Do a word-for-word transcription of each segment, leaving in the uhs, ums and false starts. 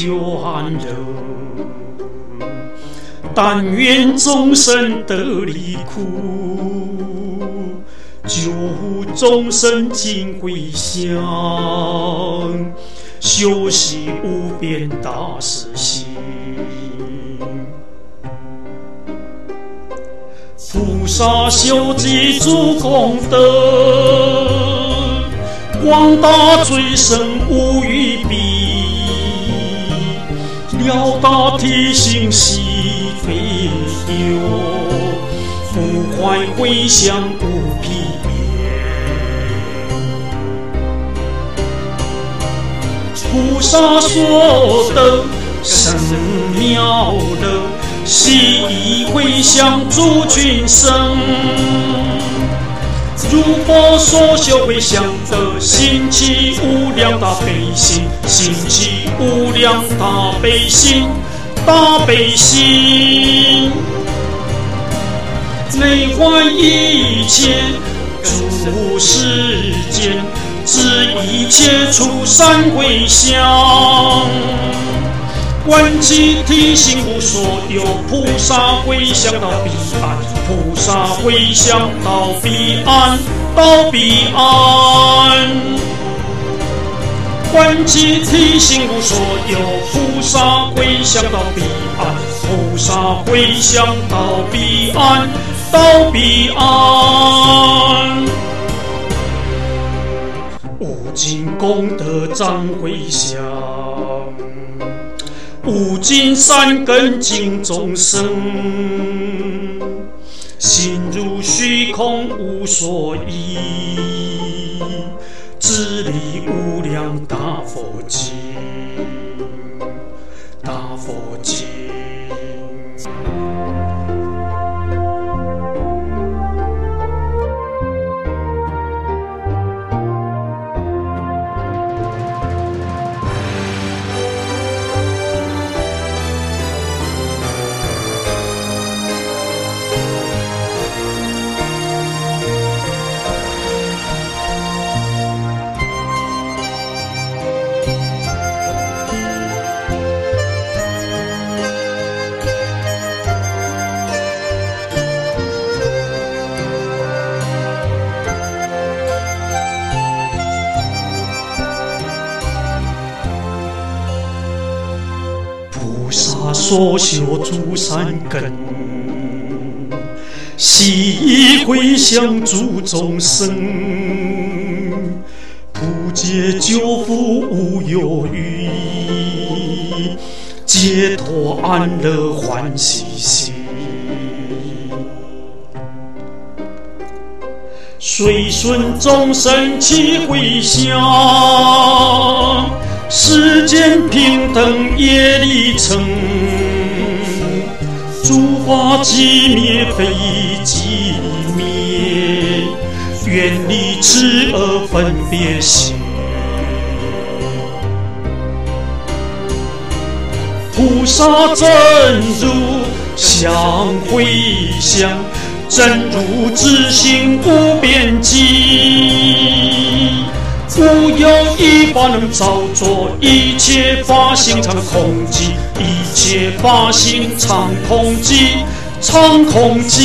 久安乐。但愿众生得离苦，救护众生尽回向，修习无边大士行。菩萨修积诸功德，广大罪生无与比，了达体性悉非有，复怀回向无疲厌。菩萨所得甚妙乐，悉以回向诸群生。如佛所修回向德，兴起无量大悲心，兴起无量大悲心，大悲心，内怀一切诸世间，知一切处善回向。观其体性无所有，菩萨回向到彼岸，菩萨回向到彼岸，到彼岸。观其体性无所有，菩萨回向到彼岸，菩萨回向到彼岸，到彼岸。无尽功德彰回向，无尽善根敬众生，心如虚空无所依，直立无量大佛经，大佛经。菩萨所修诸善根，悉以回向诸众生，普皆救福无有余，解脱安乐欢喜心。随顺众生起回向，世间平等业力成，诸法寂灭非寂灭，远离痴恶分别心。菩萨真如相回向，真如自性无边际，无有一法能造作，一切法性常空寂，一切法性常空寂，常空寂。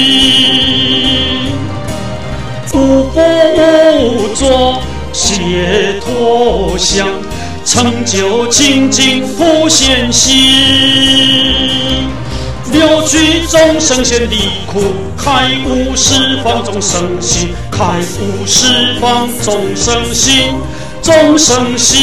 无佛无作，解脱相，成就清净普贤行。了居众生先离苦，开悟十方众生心，开悟十方众生心，众生心。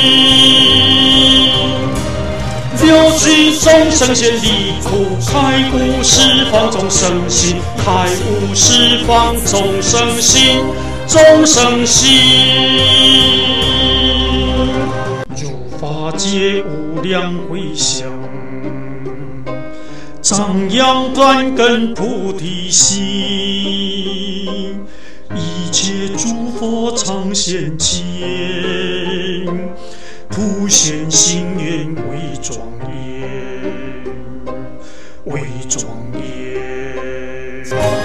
了居众生先离苦，开悟十方众生心，开悟十方众生心，众生心。如法界无量回向，张扬断根菩提心，一切诸佛常现前，普贤行愿为庄严，为庄严。